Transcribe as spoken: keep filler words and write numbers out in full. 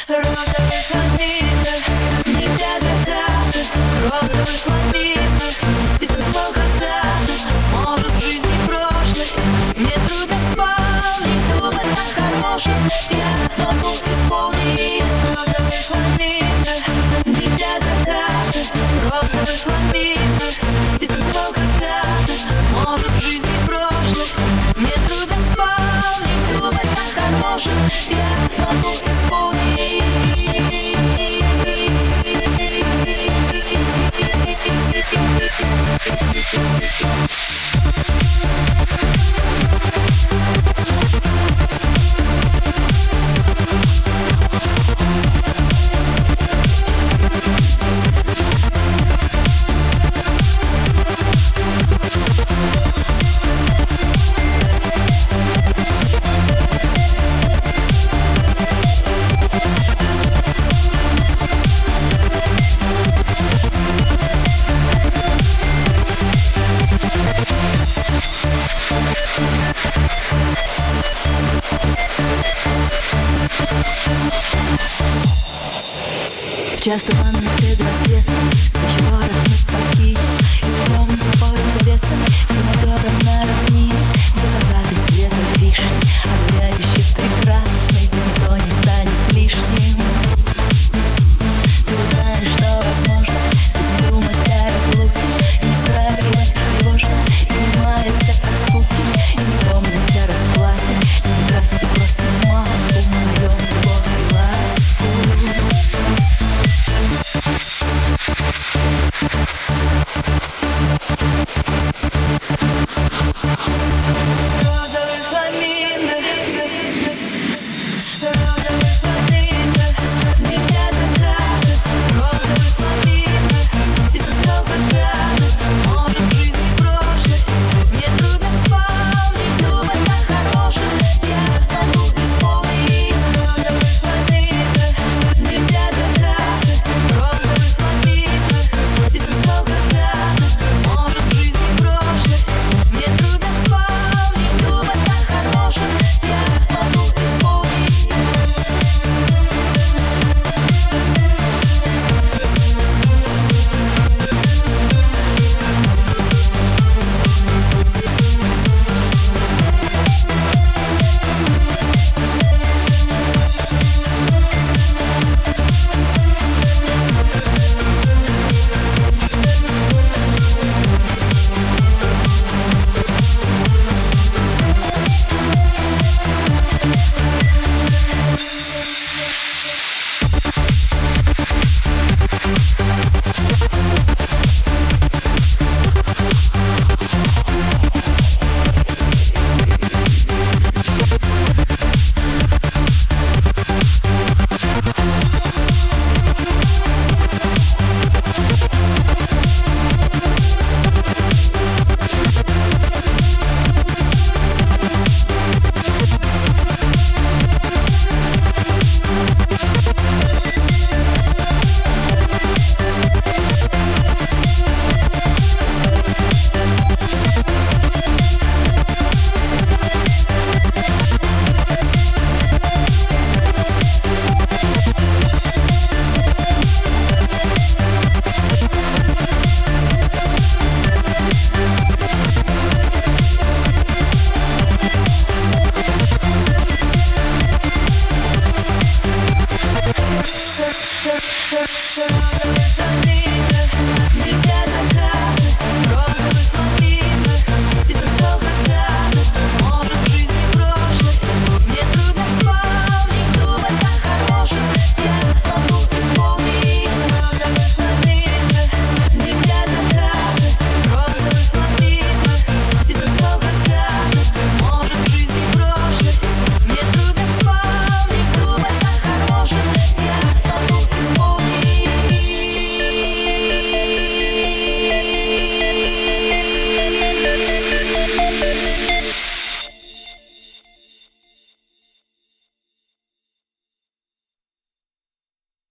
розовых фламинго, нельзя закаты, розовых фламинго. Здесь танцевал когда-то, может, в жизни прошлой. Мне трудно вспомнить, думать о хорошем. Я могу исполнить розовых фламинго, нельзя закаты, розовых фламинго. Здесь танцевал когда-то, может, в жизни прошлой. Мне трудно вспомнить, думать о хорошем. Я могу исполнить. Часто ванна перед рассветом, свечи город мы поки. И помню город заветом, где озера на равнине, где закаты цвета вишни, объявляющие прекрасно, и здесь никто не станет лишним. Ты знаешь, что возможно, здесь не думать о разлуке, и не вздрагивать тревожно, и не маяться от скуки, и не помнить о расплате, и не тратить и бросить маску, мы даем любовь и ласку. Розовый фламинго, розовый фламинго, нельзя закаты, розовый фламинго. Здесь танцевал когда-то, может, в жизни прошлой. Мне трудно вспомнить, думать о хорошем. Я могу исполнить розовый фламинго, нельзя закаты, розовый фламинго. Здесь танцевал когда-то, может, в жизни прошлой. Мне трудно вспомнить, думать о хорошем. Я могу исполнить. Surrounded